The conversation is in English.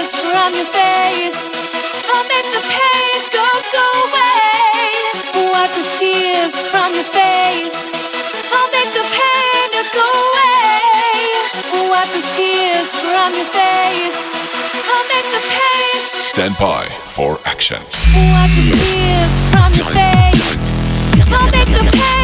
tears from your face. I'll make the pain go away. Wipe those tears from your face. I'll make the pain go away. Wipe those tears from your face. I'll make the pain. Stand by for action. Wipe those tears from your face. I'll make the pain.